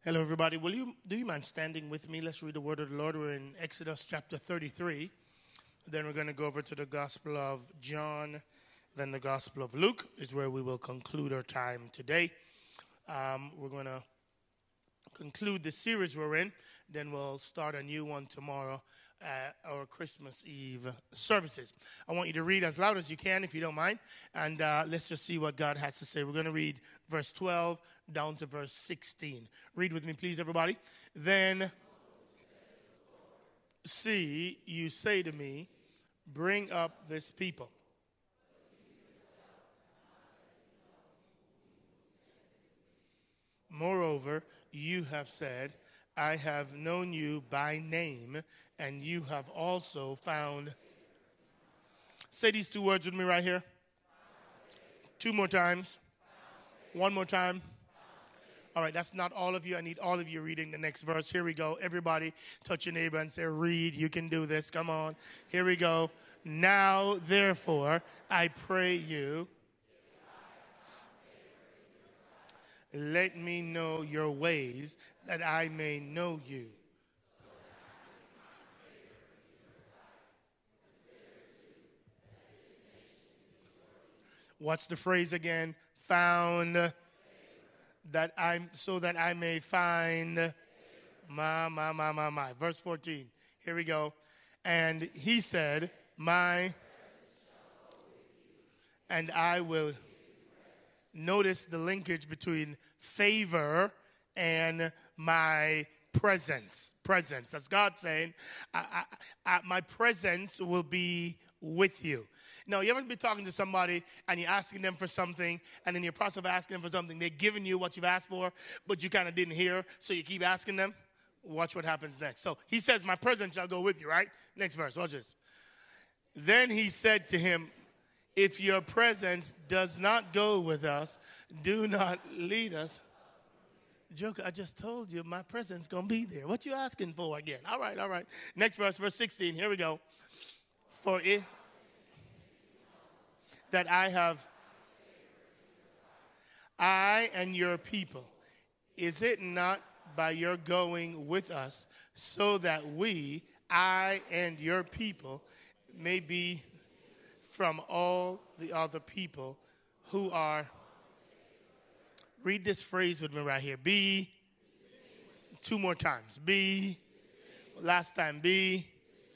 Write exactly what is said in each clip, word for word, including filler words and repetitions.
Hello, everybody. Will you do you mind standing with me? Let's read the word of the Lord. We're in Exodus chapter thirty-three. Then we're going to go over to the Gospel of John. Then the Gospel of Luke is where we will conclude our time today. Um, we're going to conclude the series we're in. Then we'll start a new one tomorrow at our Christmas Eve services. I want you to read as loud as you can, if you don't mind. And uh, let's just see what God has to say. We're going to read verse twelve down to verse sixteen. Read with me, please, everybody. Then see, you say to me, bring up this people. Moreover, you have said, I have known you by name, and you have also found. Say these two words with me right here. Two more times. One more time. All right, that's not all of you. I need all of you reading the next verse. Here we go. Everybody touch your neighbor and say, read. You can do this. Come on. Here we go. Now, therefore, I pray you, let me know your ways, that I may know you. What's the phrase again? Found. That I'm so that I may find my, my, my, my, my. Verse fourteen. Here we go. And he said, my, and I will. Notice the linkage between favor and my presence. Presence. That's God saying, I, I, I, my presence will be with you. Now, you ever be talking to somebody and you're asking them for something, and in your process of asking them for something, they're giving you what you've asked for, but you kind of didn't hear, so you keep asking them? Watch what happens next. So he says, my presence shall go with you, right? Next verse, watch this. Then he said to him, if your presence does not go with us, do not lead us. Joker, I just told you my presence going to be there. What you asking for again? All right, all right. Next verse, verse sixteen. Here we go. For it that I have, I and your people, is it not by your going with us, so that we, I and your people, may be from all the other people who are, read this phrase with me right here, be, two more times, be, last time, be.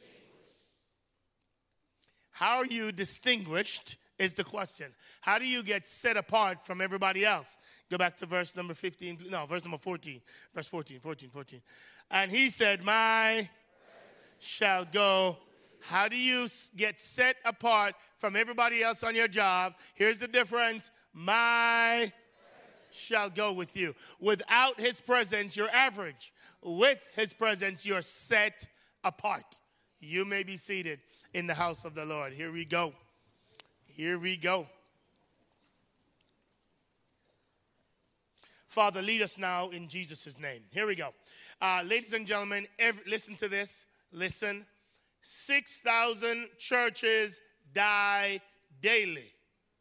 How are you distinguished is the question. How do you get set apart from everybody else? Go back to verse number fifteen, no, verse number fourteen, verse fourteen, fourteen, fourteen. And he said, my shall go. How do you get set apart from everybody else on your job? Here's the difference. My shall go with you. Without his presence, you're average. With his presence, you're set apart. You may be seated in the house of the Lord. Here we go. Here we go. Father, lead us now in Jesus' name. Here we go. Uh, ladies and gentlemen, every, listen to this. Listen. six thousand churches die daily.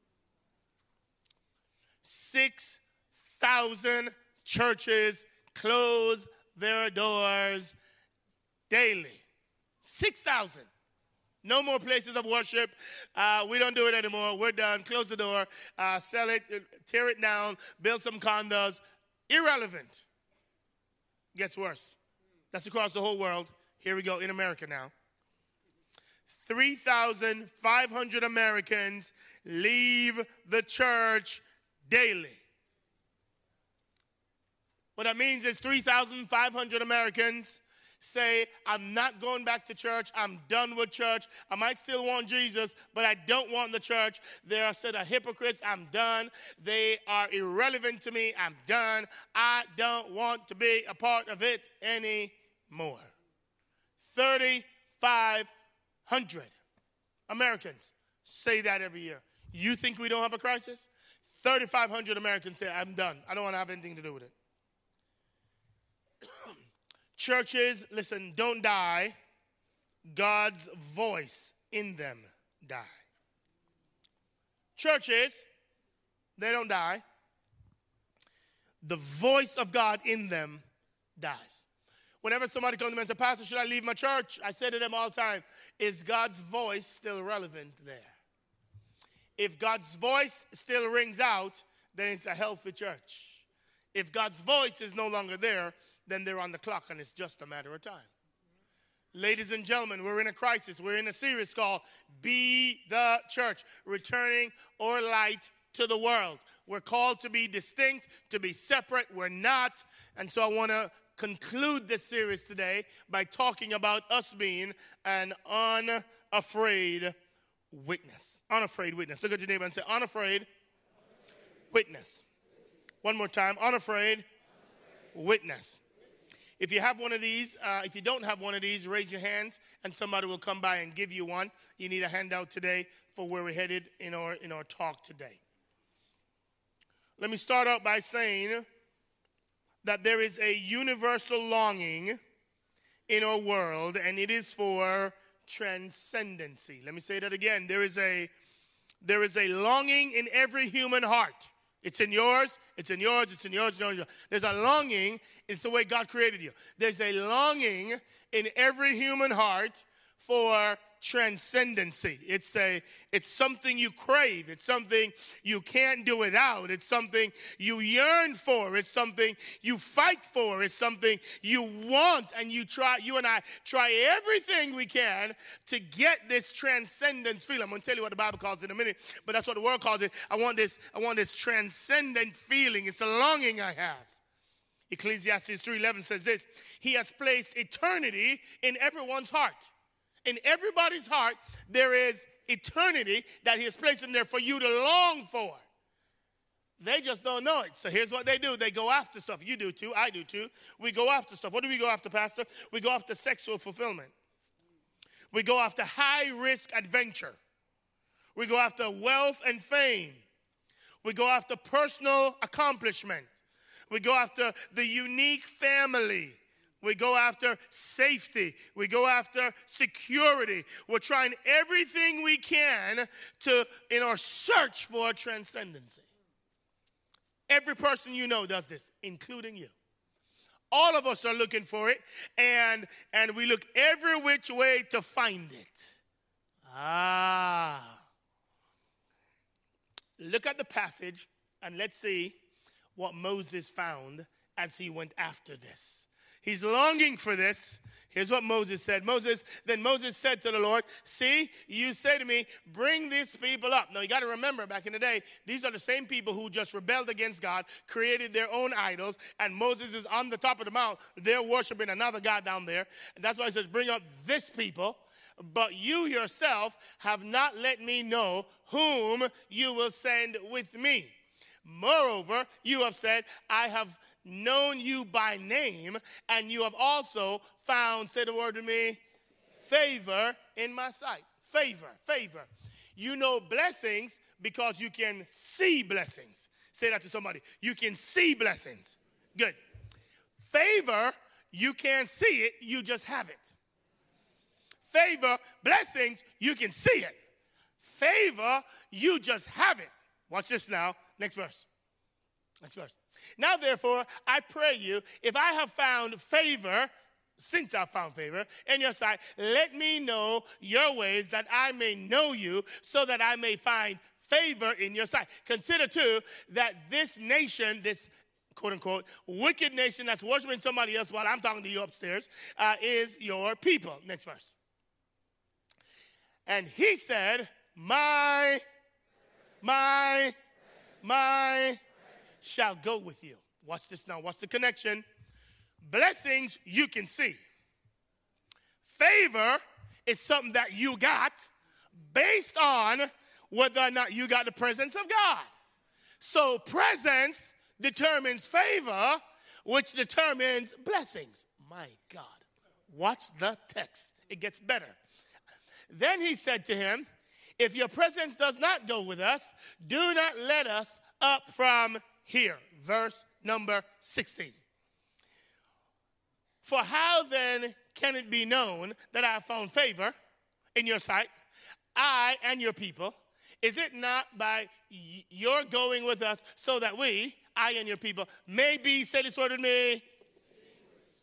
six thousand churches close their doors daily. six thousand. No more places of worship. Uh, we don't do it anymore. We're done. Close the door. Uh, sell it. Tear it down. Build some condos. Irrelevant. Gets worse. That's across the whole world. Here we go in America now. three thousand five hundred Americans leave the church daily. What that means is three thousand five hundred Americans say, I'm not going back to church. I'm done with church. I might still want Jesus, but I don't want the church. They are said of hypocrites. I'm done. They are irrelevant to me. I'm done. I don't want to be a part of it anymore. thirty-five hundred Americans say that every year. You think we don't have a crisis? thirty-five hundred Americans say, I'm done. I don't want to have anything to do with it. Churches, listen, don't die. God's voice in them die. Churches, they don't die. The voice of God in them dies. Whenever somebody comes to me and says, Pastor, should I leave my church? I say to them all the time, is God's voice still relevant there? If God's voice still rings out, then it's a healthy church. If God's voice is no longer there, then they're on the clock and it's just a matter of time. Ladies and gentlemen, we're in a crisis. We're in a series called Be the Church, Returning Our Light to the World. We're called to be distinct, to be separate. We're not. And so I want to conclude this series today by talking about us being an unafraid witness. Unafraid witness. Look at your neighbor and say, unafraid witness. One more time, unafraid witness. If you have one of these, uh, if you don't have one of these, raise your hands and somebody will come by and give you one. You need a handout today for where we're headed in our, in our talk today. Let me start out by saying that there is a universal longing in our world, and it is for transcendency. Let me say that again. There is a, there is a longing in every human heart. It's in yours, it's in yours, it's in yours, it's in yours. There's a longing, it's the way God created you. There's a longing in every human heart for transcendency. It's a, it's something you crave. It's something you can't do without. It's something you yearn for. It's something you fight for. It's something you want, and you try, you and I try everything we can to get this transcendence feeling. I'm going to tell you what the Bible calls it in a minute, but that's what the world calls it. I want this, I want this transcendent feeling. It's a longing I have. Ecclesiastes three eleven says this: He has placed eternity in everyone's heart. In everybody's heart, there is eternity that he has placed in there for you to long for. They just don't know it. So here's what they do. They go after stuff. You do too. I do too. We go after stuff. What do we go after, Pastor? We go after sexual fulfillment. We go after high-risk adventure. We go after wealth and fame. We go after personal accomplishment. We go after the unique family. We go after safety. We go after security. We're trying everything we can to, in our search for transcendency. Every person you know does this, including you. All of us are looking for it, and, and we look every which way to find it. Ah. Look at the passage, and let's see what Moses found as he went after this. He's longing for this. Here's what Moses said. Moses, then Moses said to the Lord, see, you say to me, bring these people up. Now, you got to remember, back in the day, these are the same people who just rebelled against God, created their own idols, and Moses is on the top of the mount. They're worshiping another God down there. And that's why he says, bring up this people. But you yourself have not let me know whom you will send with me. Moreover, you have said, I have known you by name, and you have also found, say the word to me, favor in my sight. Favor, favor. You know blessings because you can see blessings. Say that to somebody. You can see blessings. Good. Favor, you can't see it, you just have it. Favor, blessings, you can see it. Favor, you just have it. Watch this now. Next verse. Next verse. Now, therefore, I pray you, if I have found favor, since I've found favor in your sight, let me know your ways that I may know you, so that I may find favor in your sight. Consider, too, that this nation, this quote-unquote wicked nation that's worshiping somebody else while I'm talking to you upstairs, uh, is your people. Next verse. And he said, my, my, my shall go with you. Watch this now. Watch the connection. Blessings you can see. Favor is something that you got based on whether or not you got the presence of God. So presence determines favor, which determines blessings. My God. Watch the text. It gets better. Then he said to him, if your presence does not go with us, do not let us up from here. Verse number sixteen. For how then can it be known that I have found favor in your sight, I and your people? Is it not by y- your going with us so that we, I and your people, may be, say this word with me,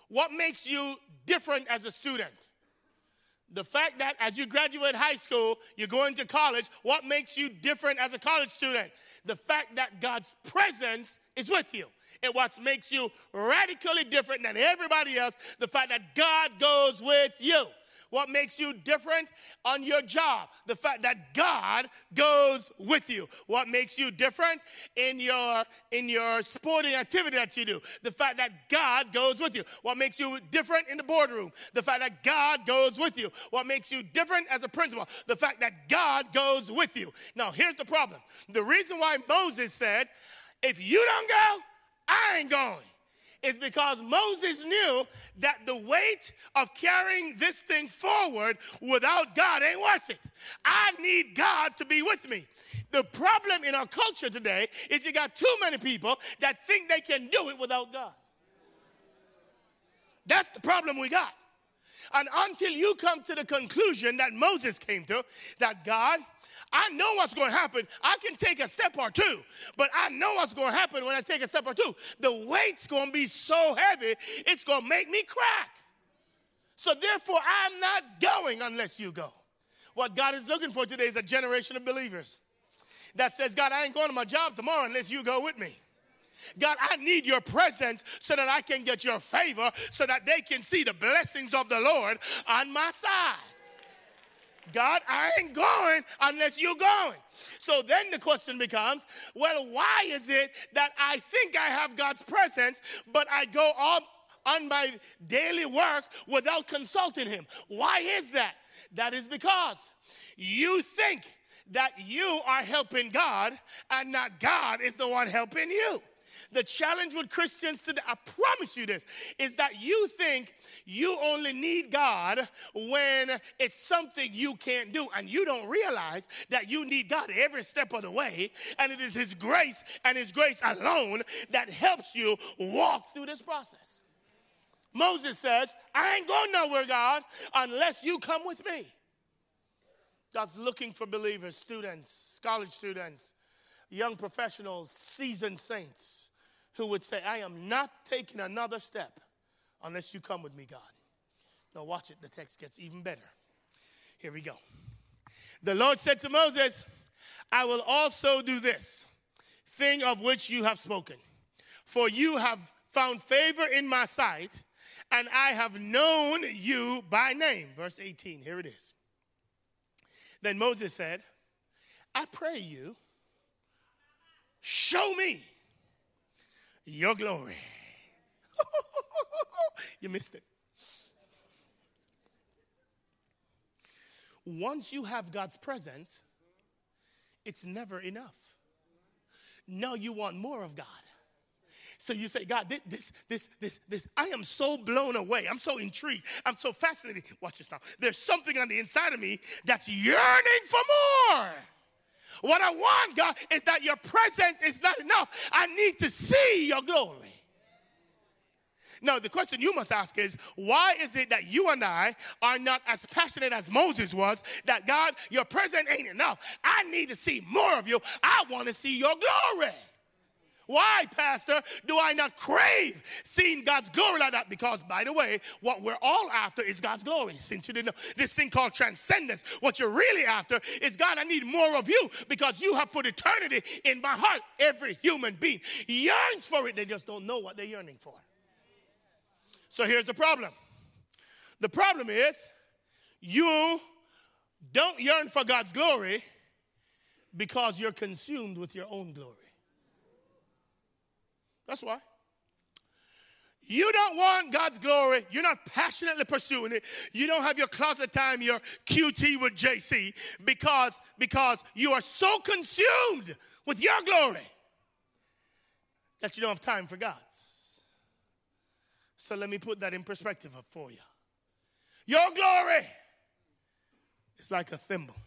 What makes you different as a student? The fact that as you graduate high school, you're going to college, what makes you different as a college student? The fact that God's presence is with you. And what makes you radically different than everybody else, the fact that God goes with you. What makes you different on your job? The fact that God goes with you. What makes you different in your, in your sporting activity that you do? The fact that God goes with you. What makes you different in the boardroom? The fact that God goes with you. What makes you different as a principal? The fact that God goes with you. Now, here's the problem. The reason why Moses said, if you don't go, I ain't going. Is because Moses knew that the weight of carrying this thing forward without God ain't worth it. I need God to be with me. The problem in our culture today is you got too many people that think they can do it without God. That's the problem we got. And until you come to the conclusion that Moses came to, that God, I know what's going to happen. I can take a step or two, but I know what's going to happen when I take a step or two. The weight's going to be so heavy, it's going to make me crack. So therefore, I'm not going unless you go. What God is looking for today is a generation of believers that says, God, I ain't going to my job tomorrow unless you go with me. God, I need your presence so that I can get your favor, so that they can see the blessings of the Lord on my side. God, I ain't going unless you're going. So then the question becomes, well, why is it that I think I have God's presence, but I go on, on my daily work without consulting him? Why is that? That is because you think that you are helping God and not God is the one helping you. The challenge with Christians today, I promise you this, is that you think you only need God when it's something you can't do. And you don't realize that you need God every step of the way. And it is his grace and his grace alone that helps you walk through this process. Moses says, I ain't going nowhere, God, unless you come with me. God's looking for believers, students, college students, young professionals, seasoned saints, who would say, I am not taking another step unless you come with me, God. Now watch it. The text gets even better. Here we go. The Lord said to Moses, I will also do this thing of which you have spoken. For you have found favor in my sight, and I have known you by name. Verse eighteen, here it is. Then Moses said, I pray you, show me your glory. You missed it. Once you have God's presence, it's never enough. Now you want more of God. So you say, God, this, this, this, this, I am so blown away. I'm so intrigued. I'm so fascinated. Watch this now. There's something on the inside of me that's yearning for more. What I want, God, is that your presence is not enough. I need to see your glory. Now, the question you must ask is, why is it that you and I are not as passionate as Moses was, that God, your presence ain't enough. I need to see more of you. I want to see your glory. Why, Pastor, do I not crave seeing God's glory like that? Because, by the way, what we're all after is God's glory. Since you didn't know this thing called transcendence, what you're really after is, God, I need more of you because you have put eternity in my heart. Every human being yearns for it. They just don't know what they're yearning for. So here's the problem. The problem is you don't yearn for God's glory because you're consumed with your own glory. That's why. You don't want God's glory. You're not passionately pursuing it. You don't have your closet time, your Q T with J C, because, because you are so consumed with your glory that you don't have time for God's. So let me put that in perspective for you. Your glory is like a thimble.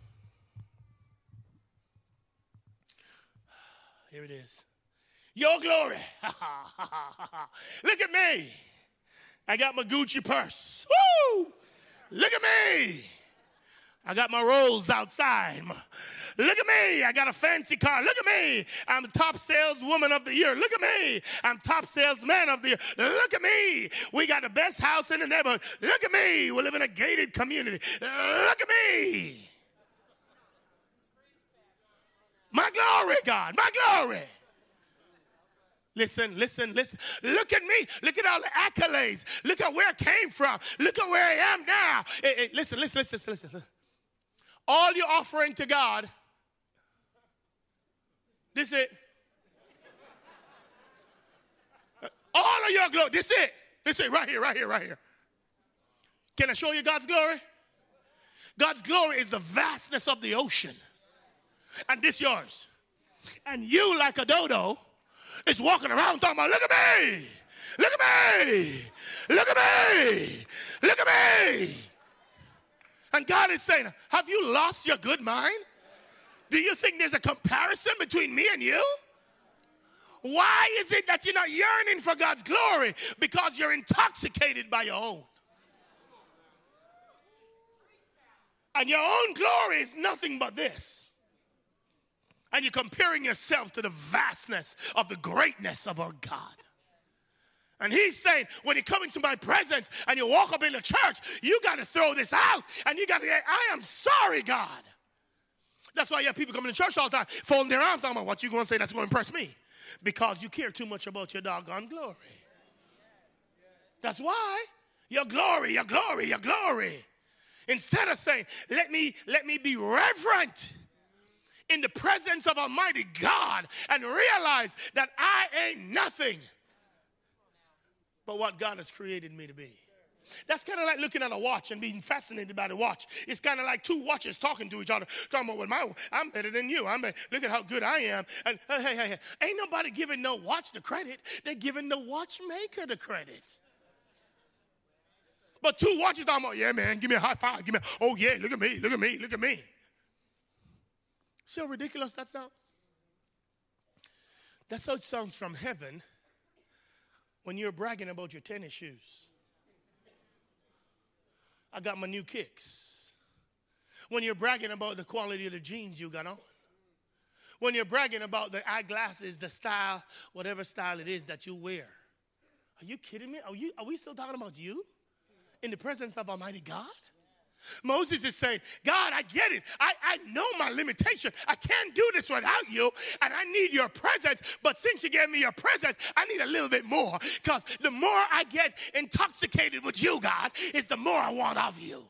Here it is. Your glory. Look at me. I got my Gucci purse. Woo! Look at me. I got my rolls outside. Look at me. I got a fancy car. Look at me. I'm the top saleswoman of the year. Look at me. I'm top salesman of the year. Look at me. We got the best house in the neighborhood. Look at me. We live in a gated community. Look at me. My glory, God. My glory. Listen, listen, listen. Look at me. Look at all the accolades. Look at where I came from. Look at where I am now. Hey, hey, listen, listen, listen, listen, listen. All you're offering to God, this it. All of your glory, this it. This it, right here, right here, right here. Can I show you God's glory? God's glory is the vastness of the ocean. And this yours. And you, like a dodo, is walking around talking about, look at me, look at me, look at me, look at me. And God is saying, have you lost your good mind? Do you think there's a comparison between me and you? Why is it that you're not yearning for God's glory? Because you're intoxicated by your own. And your own glory is nothing but this. And you're comparing yourself to the vastness of the greatness of our God. And he's saying, when you come into my presence and you walk up in the church, you got to throw this out. And you got to say, I am sorry, God. That's why you have people coming to church all the time, folding their arms, talking about what you going to say that's going to impress me. Because you care too much about your doggone glory. That's why. Your glory, your glory, your glory. Instead of saying, let me, let me be reverent in the presence of Almighty God and realize that I ain't nothing but what God has created me to be. That's kind of like looking at a watch and being fascinated by the watch. It's kind of like two watches talking to each other, talking about, well, my, I'm better than you. I'm better. Look at how good I am. And hey, hey, hey, ain't nobody giving no watch the credit. They're giving the watchmaker the credit. But two watches talking about, yeah, man, give me a high five. Give me, a, oh, yeah, look at me, look at me, look at me. See how ridiculous that sounds? That's how it sounds from heaven when you're bragging about your tennis shoes. I got my new kicks. When you're bragging about the quality of the jeans you got on. When you're bragging about the eyeglasses, the style, whatever style it is that you wear. Are you kidding me? Are, you, are we still talking about you? In the presence of Almighty God? Moses is saying, God, I get it. I, I know my limitation. I can't do this without you, and I need your presence. But since you gave me your presence, I need a little bit more. Because the more I get intoxicated with you, God, is the more I want of you.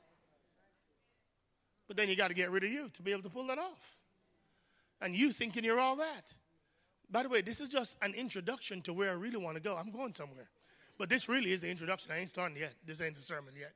But then you got to get rid of you to be able to pull that off. And you thinking you're all that. By the way, this is just an introduction to where I really want to go. I'm going somewhere. But this really is the introduction. I ain't starting yet. This ain't the sermon yet.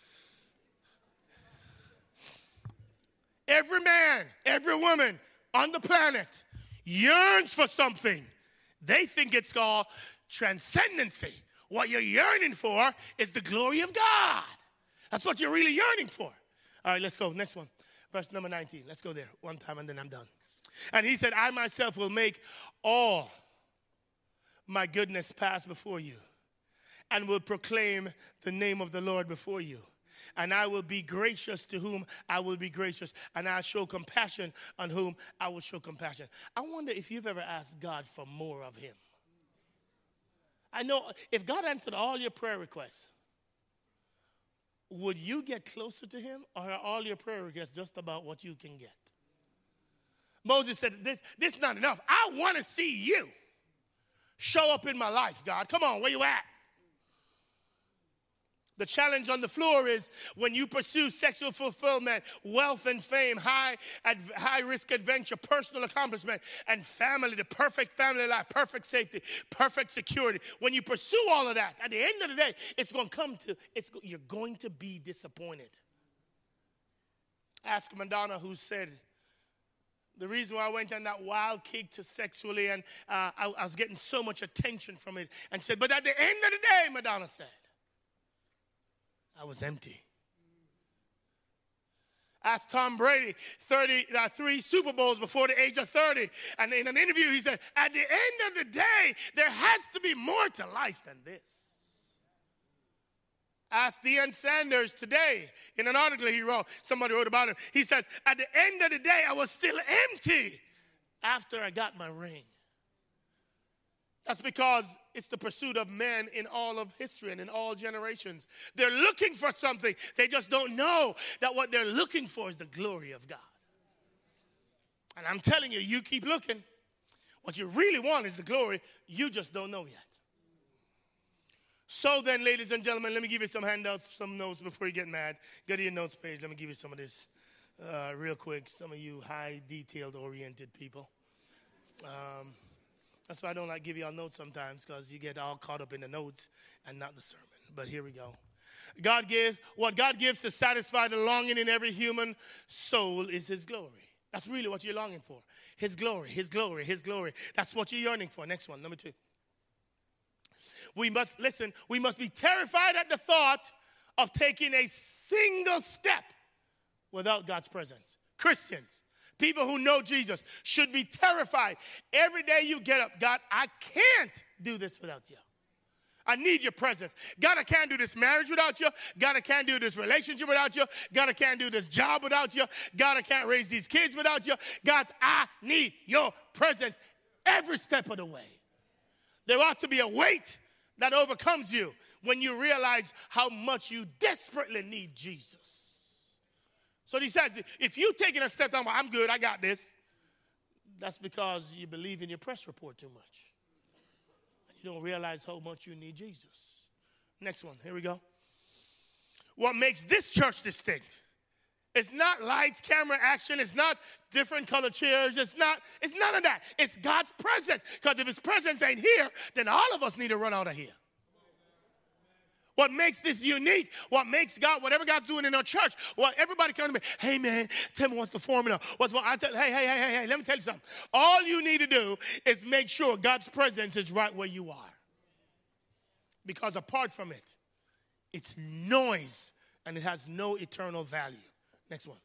Every man, every woman on the planet yearns for something. They think it's called transcendency. What you're yearning for is the glory of God. That's what you're really yearning for. All right, let's go. Next one. Verse number nineteen. Let's go there one time and then I'm done. And he said, I myself will make all my goodness pass before you and will proclaim the name of the Lord before you. And I will be gracious to whom I will be gracious. And I'll show compassion on whom I will show compassion. I wonder if you've ever asked God for more of him. I know if God answered all your prayer requests, would you get closer to him? Or are all your prayer requests just about what you can get? Moses said, this, this is not enough. I want to see you show up in my life, God. Come on, where you at? The challenge on the floor is when you pursue sexual fulfillment, wealth and fame, high, adv- high risk adventure, personal accomplishment, and family, the perfect family life, perfect safety, perfect security. When you pursue all of that, at the end of the day, it's going to come to, it's, you're going to be disappointed. Ask Madonna, who said, the reason why I went on that wild kick to sexually and uh, I, I was getting so much attention from it, and said, but at the end of the day, Madonna said, I was empty. Asked Tom Brady, thirty-three Super Bowls before the age of thirty. And in an interview, he said, at the end of the day, there has to be more to life than this. Ask Deion Sanders today in an article he wrote. Somebody wrote about him. He says, at the end of the day, I was still empty after I got my ring. That's because it's the pursuit of men in all of history and in all generations. They're looking for something. They just don't know that what they're looking for is the glory of God. And I'm telling you, you keep looking. What you really want is the glory. You just don't know yet. So then, ladies and gentlemen, let me give you some handouts, some notes before you get mad. Go to your notes page. Let me give you some of this uh, real quick. Some of you high detailed oriented people. Um, that's why I don't like give y'all notes sometimes, because you get all caught up in the notes and not the sermon. But here we go. God gives, what God gives to satisfy the longing in every human soul is his glory. That's really what you're longing for. His glory, his glory, his glory. That's what you're yearning for. Next one, number two. We must, listen, we must be terrified at the thought of taking a single step without God's presence. Christians, people who know Jesus, should be terrified. Every day you get up, God, I can't do this without you. I need your presence. God, I can't do this marriage without you. God, I can't do this relationship without you. God, I can't do this job without you. God, I can't raise these kids without you. God, I need your presence every step of the way. There ought to be a weight that overcomes you when you realize how much you desperately need Jesus. So he says, if you're taking a step down, I'm good, I got this, that's because you believe in your press report too much. You don't realize how much you need Jesus. Next one, here we go. What makes this church distinct? It's not lights, camera, action. It's not different color chairs. It's not, it's none of that. It's God's presence. Because if his presence ain't here, then all of us need to run out of here. What makes this unique, what makes God, whatever God's doing in our church, what everybody comes to me, hey man, tell me what's the formula. What's what I tell, hey, hey, hey, hey, hey, let me tell you something. All you need to do is make sure God's presence is right where you are. Because apart from it, it's noise and it has no eternal value. Next one.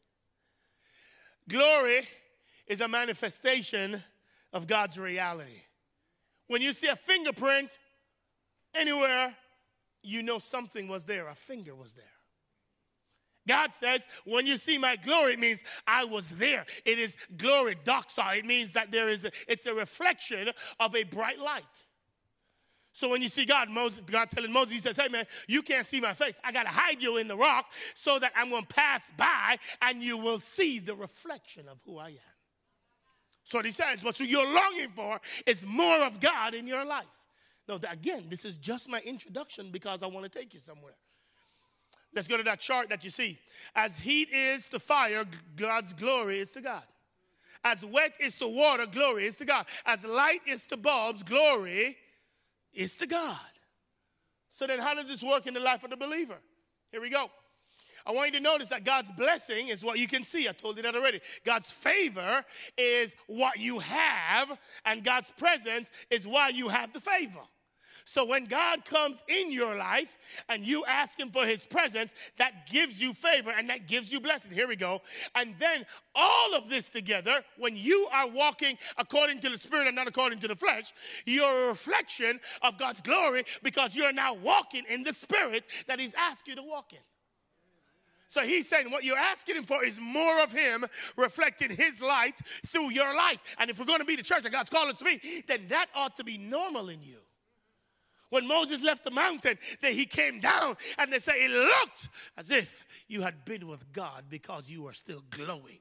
Glory is a manifestation of God's reality. When you see a fingerprint anywhere, you know something was there. A finger was there. God says, when you see my glory, it means I was there. It is glory, doxa. It means that there is a, it's a reflection of a bright light. So when you see God, Moses, God telling Moses, he says, hey man, you can't see my face. I got to hide you in the rock so that I'm going to pass by and you will see the reflection of who I am. So he says, what you're longing for is more of God in your life. Now, again, this is just my introduction because I want to take you somewhere. Let's go to that chart that you see. As heat is to fire, God's glory is to God. As wet is to water, glory is to God. As light is to bulbs, glory is to God. So then how does this work in the life of the believer? Here we go. I want you to notice that God's blessing is what you can see. I told you that already. God's favor is what you have, and God's presence is why you have the favor. So when God comes in your life and you ask him for his presence, that gives you favor and that gives you blessing. Here we go. And then all of this together, when you are walking according to the Spirit and not according to the flesh, you're a reflection of God's glory because you're now walking in the Spirit that he's asked you to walk in. So he's saying what you're asking him for is more of him reflecting his light through your life. And if we're going to be the church that God's called us to be, then that ought to be normal in you. When Moses left the mountain, then he came down and they say it looked as if you had been with God because you are still glowing.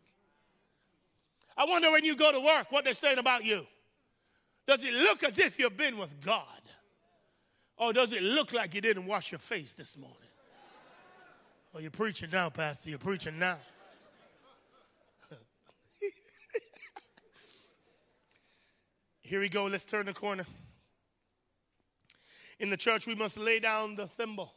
I wonder when you go to work what they're saying about you. Does it look as if you've been with God? Or does it look like you didn't wash your face this morning? Oh, you're preaching now, Pastor. You're preaching now. Here we go. Let's turn the corner. In the church, we must lay down the thimble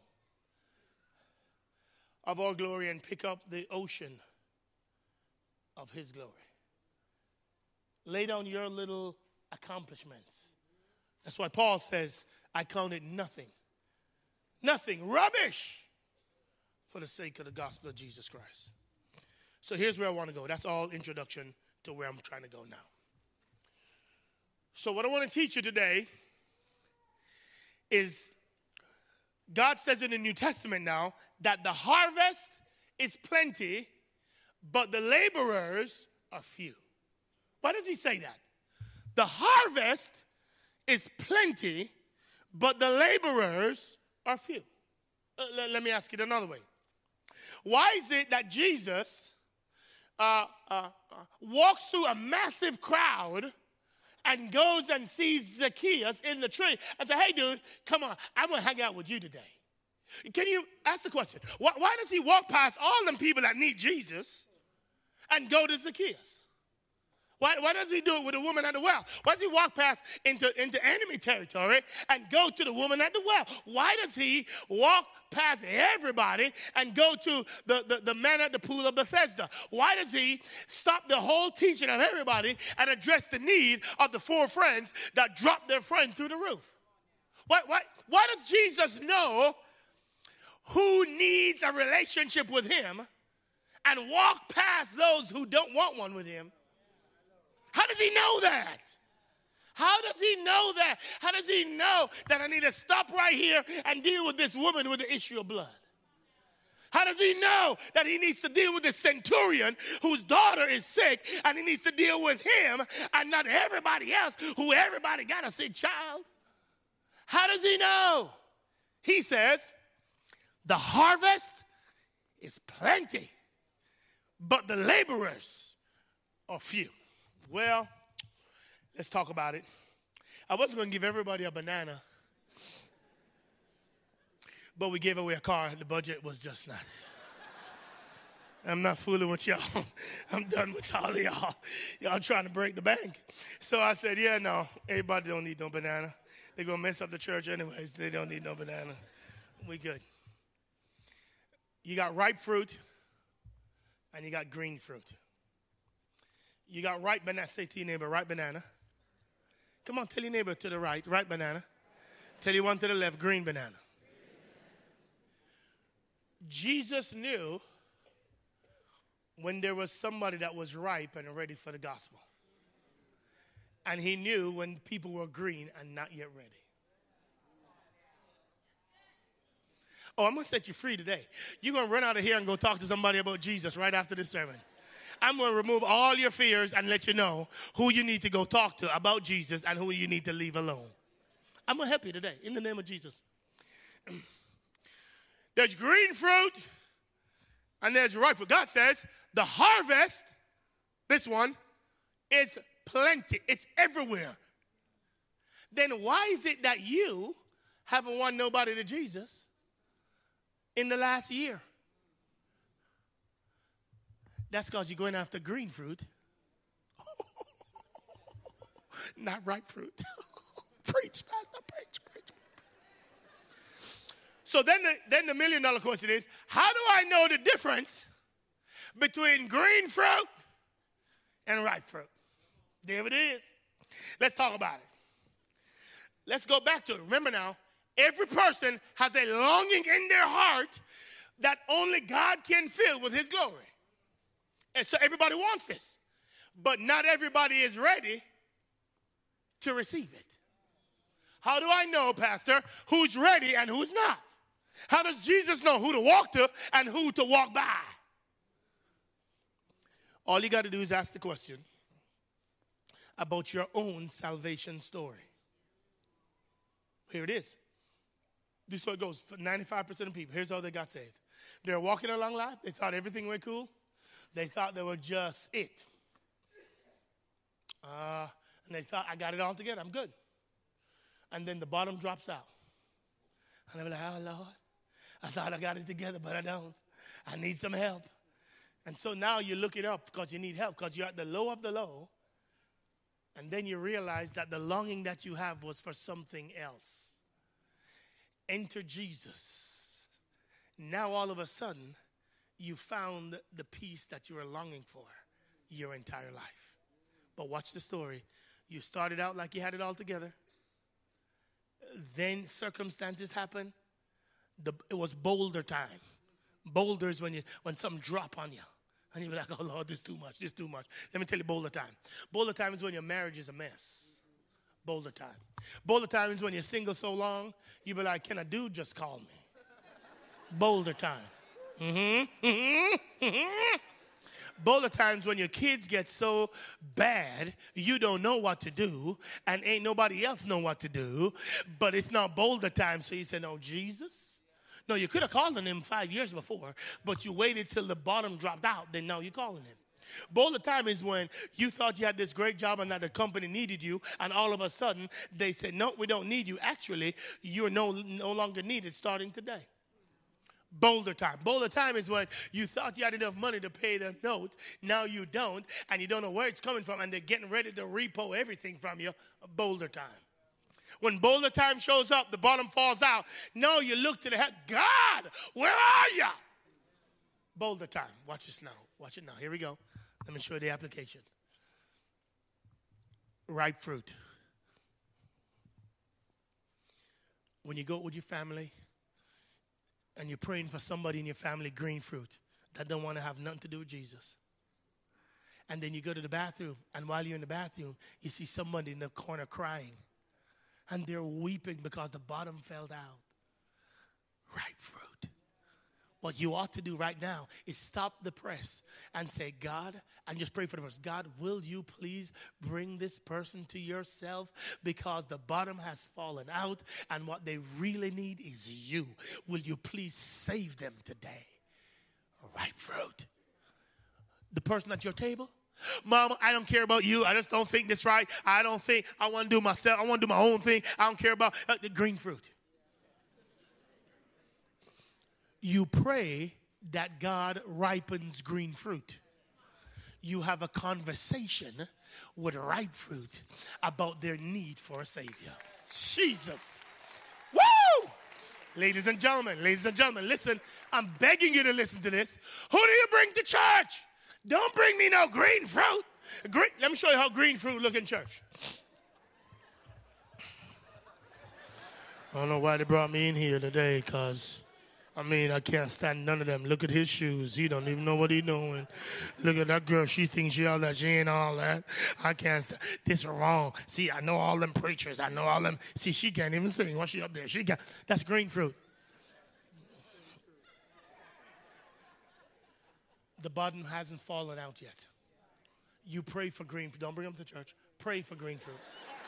of our glory and pick up the ocean of his glory. Lay down your little accomplishments. That's why Paul says, I count it nothing. Nothing. Rubbish. For the sake of the gospel of Jesus Christ. So here's where I want to go. That's all introduction to where I'm trying to go now. So what I want to teach you today is God says in the New Testament now that the harvest is plenty, but the laborers are few. Why does he say that? The harvest is plenty, but the laborers are few. Uh, let, let me ask it another way. Why is it that Jesus uh, uh, uh, walks through a massive crowd and goes and sees Zacchaeus in the tree and says, hey, dude, come on, I'm going to hang out with you today? Can you ask the question? Why, why does he walk past all them people that need Jesus and go to Zacchaeus? Why, why does he do it with the woman at the well? Why does he walk past into, into enemy territory and go to the woman at the well? Why does he walk past everybody and go to the, the, the man at the pool of Bethesda? Why does he stop the whole teaching of everybody and address the need of the four friends that dropped their friend through the roof? Why, why, why does Jesus know who needs a relationship with him and walk past those who don't want one with him? How does he know that? How does he know that? How does he know that I need to stop right here and deal with this woman with the issue of blood? How does he know that he needs to deal with the centurion whose daughter is sick and he needs to deal with him and not everybody else who everybody got a sick child? How does he know? He says, the harvest is plenty, but the laborers are few. Well, let's talk about it. I wasn't going to give everybody a banana, but we gave away a car. The budget was just not. I'm not fooling with y'all. I'm done with all of y'all. Y'all trying to break the bank. So I said, yeah, no, everybody don't need no banana. They're going to mess up the church anyways. They don't need no banana. We good. You got ripe fruit and you got green fruit. You got ripe banana. Say to your neighbor, ripe banana. Come on, tell your neighbor to the right, ripe banana. Tell your one to the left, green banana. Jesus knew when there was somebody that was ripe and ready for the gospel. And he knew when people were green and not yet ready. Oh, I'm going to set you free today. You're going to run out of here and go talk to somebody about Jesus right after this sermon. I'm going to remove all your fears and let you know who you need to go talk to about Jesus and who you need to leave alone. I'm going to help you today in the name of Jesus. There's green fruit and there's ripe fruit. God says the harvest, this one, is plenty. It's everywhere. Then why is it that you haven't won nobody to Jesus in the last year? That's because you're going after green fruit, not ripe fruit. Preach, Pastor, preach, preach. So then the, then the million dollar question is, how do I know the difference between green fruit and ripe fruit? There it is. Let's talk about it. Let's go back to it. Remember now, every person has a longing in their heart that only God can fill with his glory. And so everybody wants this. But not everybody is ready to receive it. How do I know, Pastor, who's ready and who's not? How does Jesus know who to walk to and who to walk by? All you got to do is ask the question about your own salvation story. Here it is. This is how it goes. For ninety-five percent of people, here's how they got saved. They're walking along life. They thought everything went cool. They thought they were just it. Uh, and they thought, I got it all together. I'm good. And then the bottom drops out. And they're like, oh, Lord, I thought I got it together, but I don't. I need some help. And so now you look it up because you need help, because you're at the low of the low. And then you realize that the longing that you have was for something else. Enter Jesus. Now all of a sudden, you found the peace that you were longing for your entire life. But watch the story. You started out like you had it all together. Then circumstances happen. The, it was boulder time. Boulders when you when something drop on you. And you're like, oh, Lord, this is too much, this is too much. Let me tell you boulder time. Boulder time is when your marriage is a mess. Boulder time. Boulder time is when you're single so long, you be like, can a dude just call me? Boulder time. Mm-hmm, mm-hmm, mm-hmm. Boulder times when your kids get so bad, you don't know what to do, and ain't nobody else know what to do, but it's not boulder time, so you say, no, Jesus? No, you could have called on him five years before, but you waited till the bottom dropped out, then now you're calling him. Boulder time is when you thought you had this great job and that the company needed you, and all of a sudden they said, no, we don't need you. Actually, you're no, no longer needed starting today. Boulder time. Boulder time is when you thought you had enough money to pay the note. Now you don't, and you don't know where it's coming from, and they're getting ready to repo everything from you. Boulder time. When boulder time shows up, the bottom falls out. No, you look to the head. God, where are you? Boulder time. Watch this now. Watch it now. Here we go. Let me show you the application. Ripe fruit. When you go with your family, and you're praying for somebody in your family, green fruit, that don't want to have nothing to do with Jesus. And then you go to the bathroom, and while you're in the bathroom, you see somebody in the corner crying. And they're weeping because the bottom fell out. Ripe fruit. What you ought to do right now is stop the press and say, God, and just pray for the verse. God, will you please bring this person to yourself, because the bottom has fallen out and what they really need is you. Will you please save them today? Ripe fruit. The person at your table. Mama, I don't care about you. I just don't think this right. I don't think I want to do myself. I want to do my own thing. I don't care about uh, the green fruit. You pray that God ripens green fruit. You have a conversation with ripe fruit about their need for a Savior. Jesus. Woo! Ladies and gentlemen, ladies and gentlemen, listen. I'm begging you to listen to this. Who do you bring to church? Don't bring me no green fruit. Green, let me show you how green fruit look in church. I don't know why they brought me in here today, because I mean, I can't stand none of them. Look at his shoes. He don't even know what he's doing. Look at that girl. She thinks she all that. She ain't all that. I can't stand. This is wrong. See, I know all them preachers. I know all them. See, she can't even sing. What's she up there? She got. That's green fruit. The bottom hasn't fallen out yet. You pray for green fruit. Don't bring them to church. Pray for green fruit.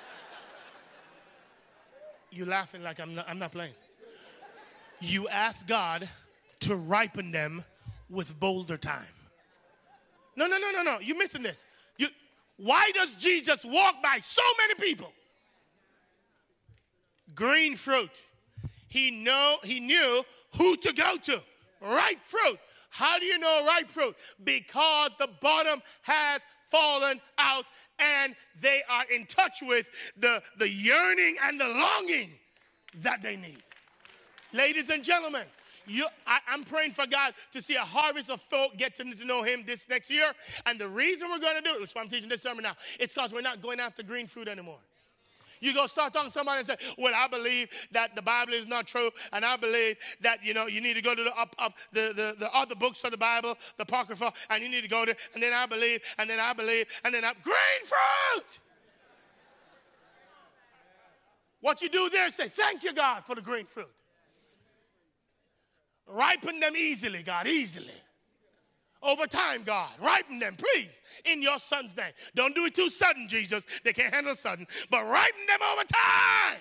You laughing like I'm not, I'm not playing. You ask God to ripen them with boulder time. No, no, no, no, no. You're missing this. You, why does Jesus walk by so many people? Green fruit. He know he knew who to go to. Ripe fruit. How do you know ripe fruit? Because the bottom has fallen out and they are in touch with the, the yearning and the longing that they need. Ladies and gentlemen, you, I, I'm praying for God to see a harvest of folk get to, to know him this next year. And the reason we're going to do it, which is why I'm teaching this sermon now, it's because we're not going after green fruit anymore. You go start talking to somebody and say, well, I believe that the Bible is not true, and I believe that, you know, you need to go to the up, up the, the, the other books of the Bible, the Apocrypha, and you need to go there, and then I believe, and then I believe, and then I, green fruit! What you do there is say, thank you, God, for the green fruit. Ripen them easily, God, easily. Over time, God, ripen them, please, in your son's name. Don't do it too sudden, Jesus. They can't handle sudden, but ripen them over time.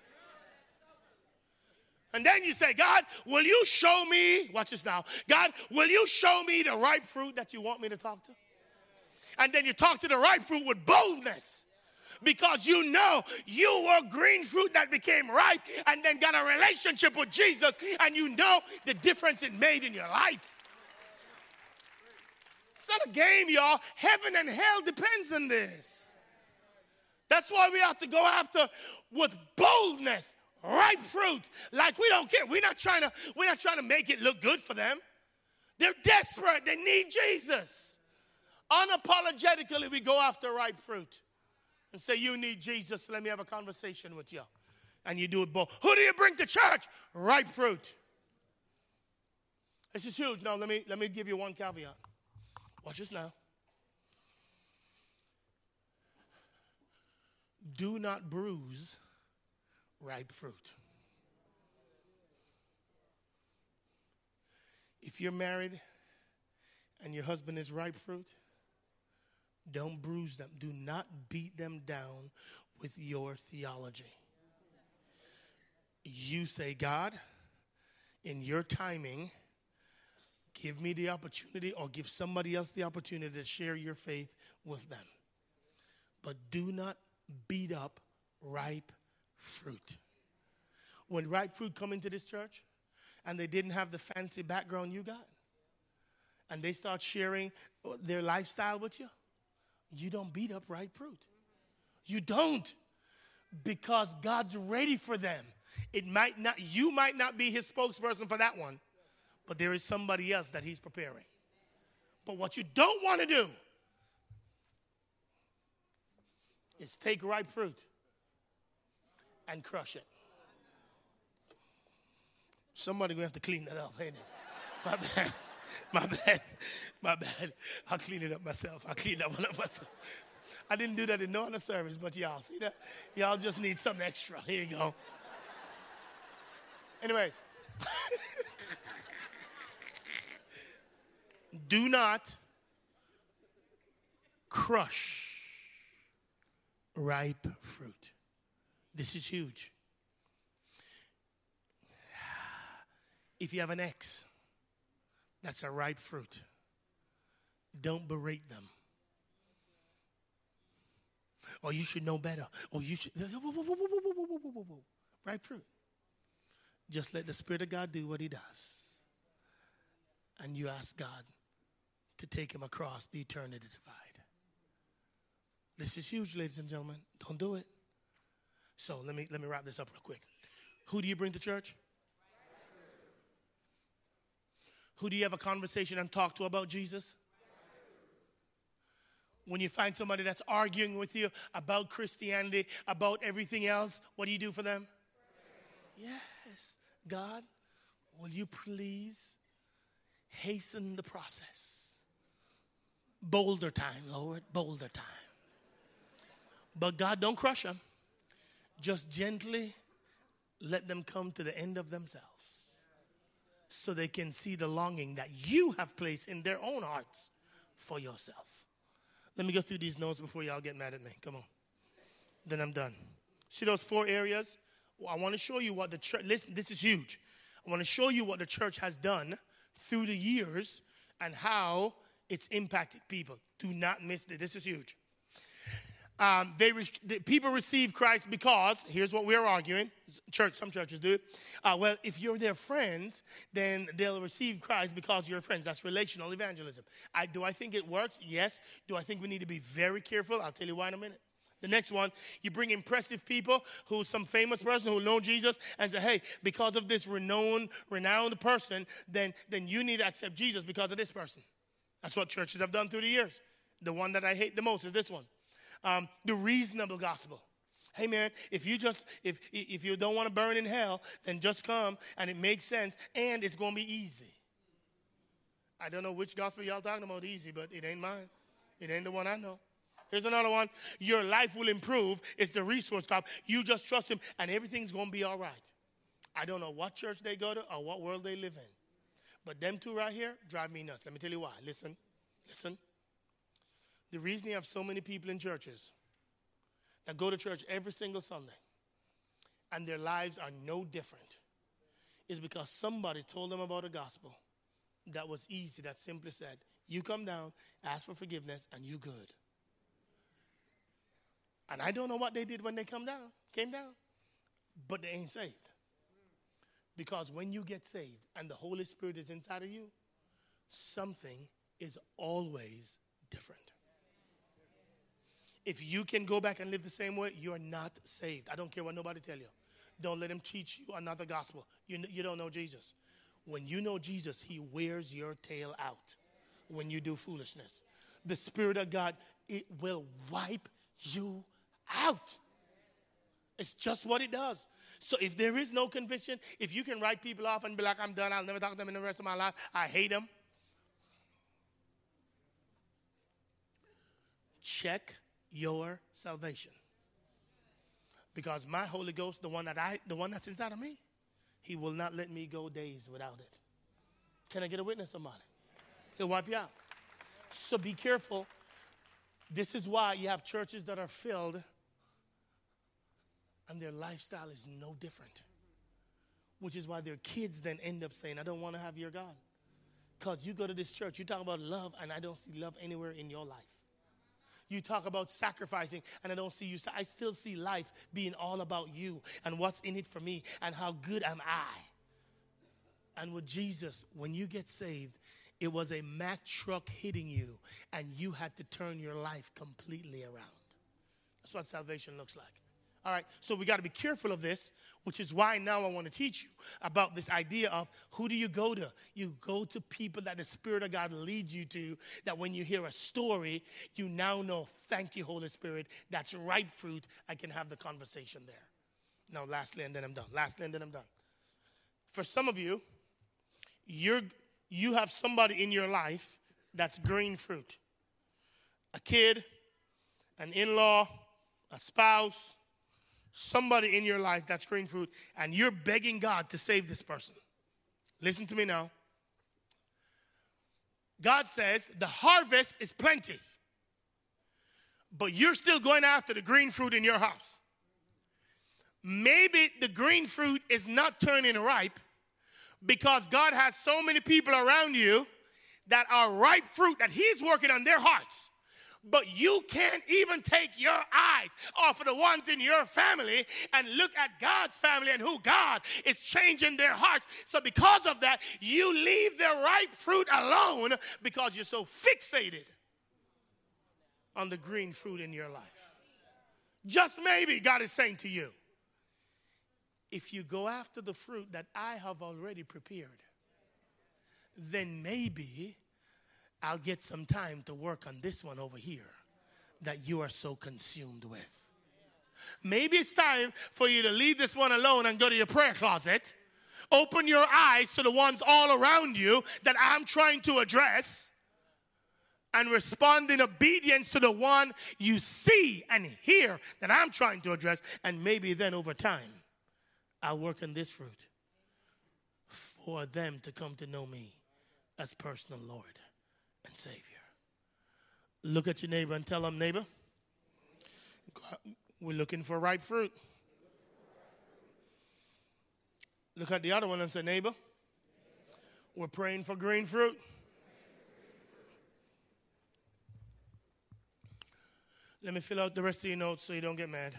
And then you say, God, will you show me, watch this now, God, will you show me the ripe fruit that you want me to talk to? And then you talk to the ripe fruit with boldness, because you know you were green fruit that became ripe and then got a relationship with Jesus, and you know the difference it made in your life. It's not a game, y'all. Heaven and hell depends on this. That's why we have to go after with boldness, ripe fruit. Like we don't care. We're not trying to, we're not trying to make it look good for them. They're desperate. They need Jesus. Unapologetically, we go after ripe fruit and say, you need Jesus. Let me have a conversation with you. And you do it both. Who do you bring to church? Ripe fruit. This is huge. Now, let me, let me give you one caveat. Watch this now. Do not bruise ripe fruit. If you're married and your husband is ripe fruit, don't bruise them. Do not beat them down with your theology. You say, God, in your timing, give me the opportunity or give somebody else the opportunity to share your faith with them. But do not beat up ripe fruit. When ripe fruit come into this church and they didn't have the fancy background you got, and they start sharing their lifestyle with you, you don't beat up ripe fruit. You don't, because God's ready for them. It might not, you might not be his spokesperson for that one, but there is somebody else that he's preparing. But what you don't want to do is take ripe fruit and crush it. Somebody gonna have to clean that up, ain't it? My bad, my bad, my bad. I'll clean it up myself. I'll clean that one up myself. I didn't do that in no other service, but y'all see that? Y'all just need something extra. Here you go. Anyways. Do not crush ripe fruit. This is huge. If you have an ex that's a ripe fruit, don't berate them. Or you should know better. Or you should. Whoa, whoa, whoa, whoa, whoa, whoa, whoa, whoa, whoa. Ripe fruit. Just let the Spirit of God do what he does. And you ask God to take him across the eternity divide. This is huge, ladies and gentlemen. Don't do it. So let me let me wrap this up real quick. Who do you bring to church? Who do you have a conversation and talk to about Jesus? When you find somebody that's arguing with you about Christianity, about everything else, what do you do for them? Yes. God, will you please hasten the process? Boulder time, Lord, boulder time. But God, don't crush them. Just gently let them come to the end of themselves so they can see the longing that you have placed in their own hearts for yourself. Let me go through these notes before y'all get mad at me. Come on. Then I'm done. See those four areas? Well, I want to show you what the church, listen, this is huge. I want to show you what the church has done through the years and how it's impacted people. Do not miss this. This is huge. Um, they re- the people receive Christ because, here's what we're arguing. Church, some churches do it. Uh, well, if you're their friends, then they'll receive Christ because you're friends. That's relational evangelism. I, do I think it works? Yes. Do I think we need to be very careful? I'll tell you why in a minute. The next one, you bring impressive people who's some famous person who know Jesus and say, hey, because of this renowned, renowned person, then, then you need to accept Jesus because of this person. That's what churches have done through the years. The one that I hate the most is this one. Um, the reasonable gospel. Hey man, if you just if if you don't want to burn in hell, then just come and it makes sense and it's going to be easy. I don't know which gospel y'all talking about easy, but it ain't mine. It ain't the one I know. Here's another one. Your life will improve. It's the resource God. You just trust him and everything's going to be all right. I don't know what church they go to or what world they live in. But them two right here drive me nuts. Let me tell you why. Listen. Listen. The reason you have so many people in churches that go to church every single Sunday and their lives are no different is because somebody told them about a gospel that was easy, that simply said, you come down, ask for forgiveness, and you good. And I don't know what they did when they come down, came down, but they ain't saved. Because when you get saved and the Holy Spirit is inside of you, something is always different. If you can go back and live the same way, you're not saved. I don't care what nobody tell you. Don't let him teach you another gospel. You, you don't know Jesus. When you know Jesus, he wears your tail out when you do foolishness. The Spirit of God, it will wipe you out. It's just what it does. So if there is no conviction, if you can write people off and be like, I'm done, I'll never talk to them in the rest of my life, I hate them. Check your salvation. Because my Holy Ghost, the one that I, the one that's inside of me, he will not let me go days without it. Can I get a witness, somebody? He'll wipe you out. So be careful. This is why you have churches that are filled and their lifestyle is no different. Which is why their kids then end up saying, I don't want to have your God. Because you go to this church, you talk about love, and I don't see love anywhere in your life. You talk about sacrificing, and I don't see you. I still see life being all about you and what's in it for me and how good am I. And with Jesus, when you get saved, it was a Mack truck hitting you, and you had to turn your life completely around. That's what salvation looks like. All right, so we got to be careful of this, which is why now I want to teach you about this idea of who do you go to? You go to people that the Spirit of God leads you to, that when you hear a story, you now know, thank you, Holy Spirit, that's right fruit. I can have the conversation there. Now, lastly, and then I'm done. Lastly, and then I'm done. For some of you, you're, you have somebody in your life that's green fruit. A kid, an in-law, a spouse, somebody in your life that's green fruit, and you're begging God to save this person. Listen to me now. God says the harvest is plenty, but you're still going after the green fruit in your house. Maybe the green fruit is not turning ripe because God has so many people around you that are ripe fruit that he's working on their hearts. But you can't even take your eyes off of the ones in your family and look at God's family and who God is changing their hearts. So because of that, you leave the ripe fruit alone because you're so fixated on the green fruit in your life. Just maybe God is saying to you, if you go after the fruit that I have already prepared, then maybe I'll get some time to work on this one over here that you are so consumed with. Maybe it's time for you to leave this one alone and go to your prayer closet. Open your eyes to the ones all around you that I'm trying to address and respond in obedience to the one you see and hear that I'm trying to address. And maybe then over time, I'll work on this fruit for them to come to know me as personal Lord and Savior. Look at your neighbor and tell them, neighbor, we're looking for ripe fruit. Look at the other one and say, neighbor, we're praying for green fruit. Let me fill out the rest of your notes so you don't get mad.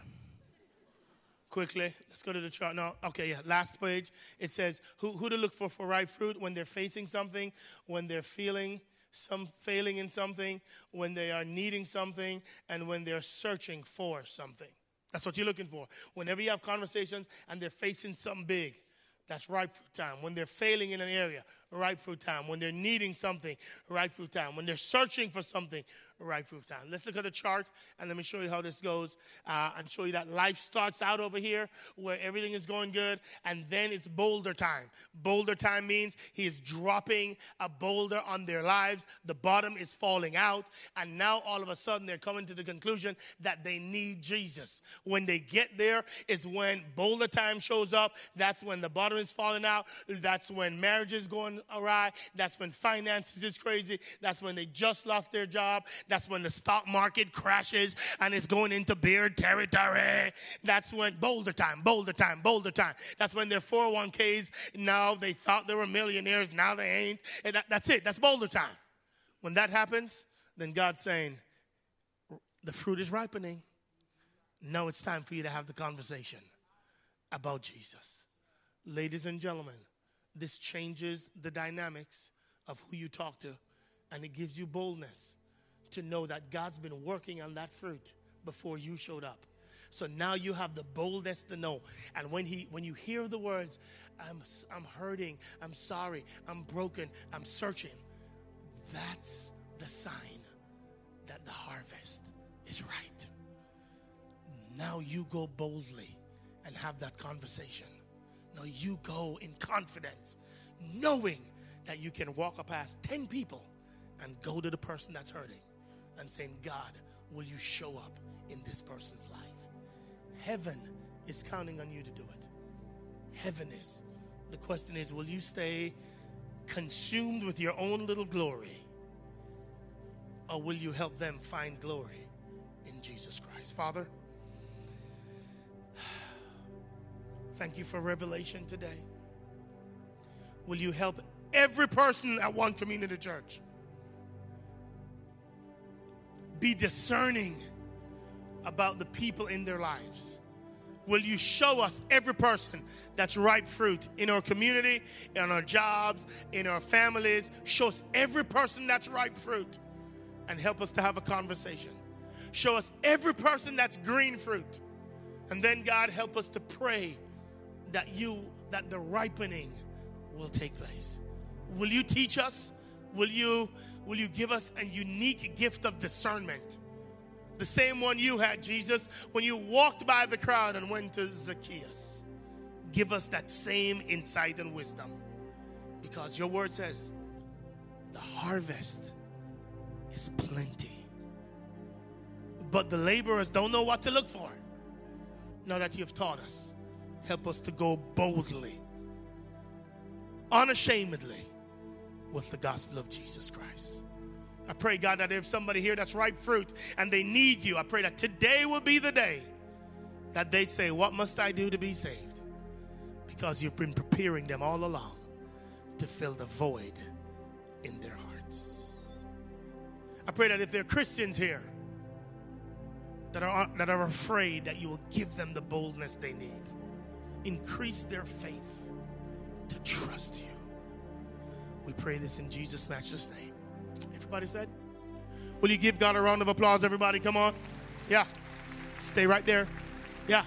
Quickly, let's go to the chart now. Okay, yeah, last page. It says who, who to look for for ripe fruit when they're facing something, when they're feeling some failing in something, when they are needing something, and when they're searching for something. That's what you're looking for. Whenever you have conversations and they're facing something big, that's ripe fruit time. When they're failing in an area, ripe fruit time. When they're needing something, ripe fruit time. When they're searching for something, ripe fruit time. Let's look at the chart and let me show you how this goes uh, and show you that life starts out over here where everything is going good, and then it's boulder time. Boulder time means he is dropping a boulder on their lives. The bottom is falling out, and now all of a sudden they're coming to the conclusion that they need Jesus. When they get there is when boulder time shows up. That's when the bottom is falling out. That's when marriage is going awry. That's when finances is crazy. That's when they just lost their job. That's when the stock market crashes and it's going into bear territory. That's when boulder time, boulder time, boulder time. That's when their four oh one k's, now they thought they were millionaires, now they ain't. And that, that's it. That's boulder time. When that happens, then God's saying, the fruit is ripening. Now it's time for you to have the conversation about Jesus. Ladies and gentlemen, this changes the dynamics of who you talk to, and it gives you boldness to know that God's been working on that fruit before you showed up. So now you have the boldness to know. And when he, when you hear the words, I'm, I'm hurting, I'm sorry, I'm broken, I'm searching, that's the sign that the harvest is right. Now you go boldly and have that conversation. Now you go in confidence, knowing that you can walk past ten people and go to the person that's hurting and saying, God, will you show up in this person's life? Heaven is counting on you to do it. Heaven is. The question is, will you stay consumed with your own little glory, or will you help them find glory in Jesus Christ? Father, thank you for revelation today. Will you help every person at One Community Church be discerning about the people in their lives? Will you show us every person that's ripe fruit in our community, in our jobs, in our families? Show us every person that's ripe fruit and help us to have a conversation. Show us every person that's green fruit. And then, God, help us to pray that you, that the ripening will take place. Will you teach us? Will you, will you give us a unique gift of discernment? The same one you had, Jesus, when you walked by the crowd and went to Zacchaeus. Give us that same insight and wisdom. Because your word says, the harvest is plenty, but the laborers don't know what to look for. Now that you've taught us, help us to go boldly, unashamedly, with the gospel of Jesus Christ. I pray, God, that if somebody here that's ripe fruit and they need you, I pray that today will be the day that they say, what must I do to be saved? Because you've been preparing them all along to fill the void in their hearts. I pray that if there are Christians here that are, that are afraid, that you will give them the boldness they need. Increase their faith to trust you. We pray this in Jesus' matchless name. Everybody said? Will you give God a round of applause, everybody? Come on. Yeah. Stay right there. Yeah.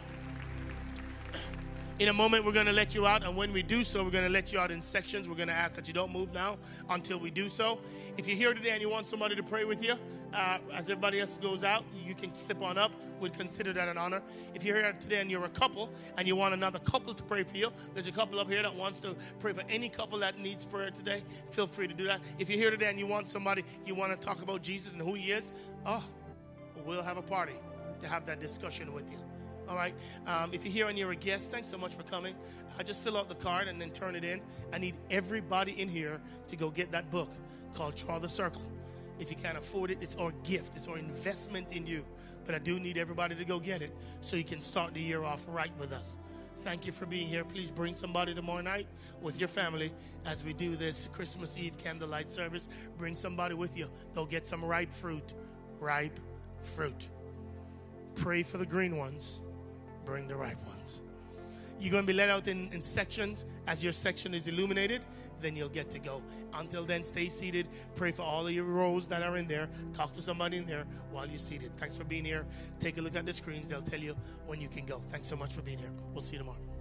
In a moment, we're going to let you out. And when we do so, we're going to let you out in sections. We're going to ask that you don't move now until we do so. If you're here today and you want somebody to pray with you, uh, as everybody else goes out, you can slip on up. We'd consider that an honor. If you're here today and you're a couple and you want another couple to pray for you, there's a couple up here that wants to pray for any couple that needs prayer today. Feel free to do that. If you're here today and you want somebody, you want to talk about Jesus and who he is, oh, we'll have a party to have that discussion with you. All right. Um, if you're here and you're a guest, thanks so much for coming. Uh, just fill out the card and then turn it in. I need everybody in here to go get that book called Draw the Circle. If you can't afford it, it's our gift. It's our investment in you. But I do need everybody to go get it so you can start the year off right with us. Thank you for being here. Please bring somebody tomorrow night with your family as we do this Christmas Eve candlelight service. Bring somebody with you. Go get some ripe fruit. Ripe fruit. Pray for the green ones. Bring the ripe ones. You're going to be let out in, in sections. As your section is illuminated, then you'll get to go. Until then, stay seated. Pray for all of your rows that are in there. Talk to somebody in there while you're seated. Thanks for being here. Take a look at the screens. They'll tell you when you can go. Thanks so much for being here. We'll see you tomorrow.